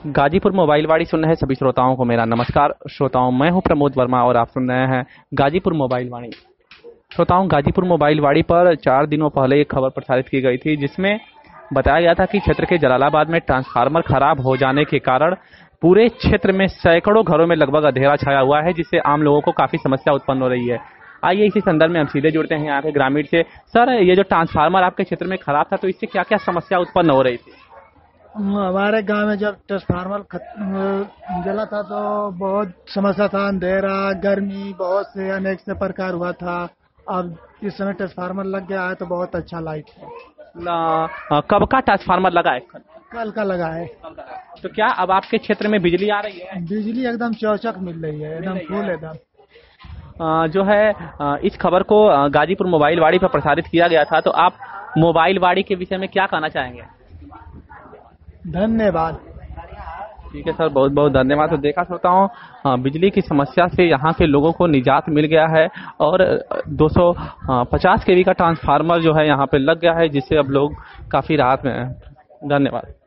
Ghazipur mobile वाड़ी सुन रहे सभी श्रोताओं को मेरा नमस्कार। श्रोताओं, मैं हूं प्रमोद वर्मा और आप सुन रहे हैं गाजीपुर मोबाइल वाड़ी। श्रोताओं, गाजीपुर मोबाइल वाड़ी पर 4 दिनों पहले एक खबर प्रसारित की गई थी जिसमें बताया गया था कि क्षेत्र के जलालाबाद में ट्रांसफार्मर खराब हो जाने के कारण पूरे क्षेत्र में सैकड़ों घरों में लगभग अंधेरा छाया हुआ है, जिससे आम लोगों को काफी समस्या उत्पन्न हो रही है। आइए इसी संदर्भ में हम सीधे जुड़ते हैं यहाँ के ग्रामीण से। सर, ये जो ट्रांसफार्मर आपके क्षेत्र में खराब था तो इससे क्या क्या समस्या उत्पन्न हो रही थी? हमारे गांव में जब ट्रांसफार्मर जला था तो बहुत समस्या था, अंधेरा, गर्मी, बहुत से अनेक से प्रकार हुआ था। अब इस समय ट्रांसफार्मर लग गया है तो बहुत अच्छा लाइट है। कब का ट्रांसफार्मर लगा है? कल का लगा है। तो क्या अब आपके क्षेत्र में बिजली आ रही है? बिजली एकदम चौचक मिल रही है, एकदम फुल एकदम। जो है इस खबर को गाजीपुर मोबाइल वाड़ी पर प्रसारित किया गया था, तो आप मोबाइल वाड़ी के विषय में क्या कहना चाहेंगे? धन्यवाद। ठीक है सर, बहुत बहुत धन्यवाद। तो देखा होता हूँ बिजली की समस्या से यहाँ के लोगों को निजात मिल गया है और 250 केवी का ट्रांसफार्मर जो है यहाँ पे लग गया है, जिससे अब लोग काफी राहत में हैं। धन्यवाद।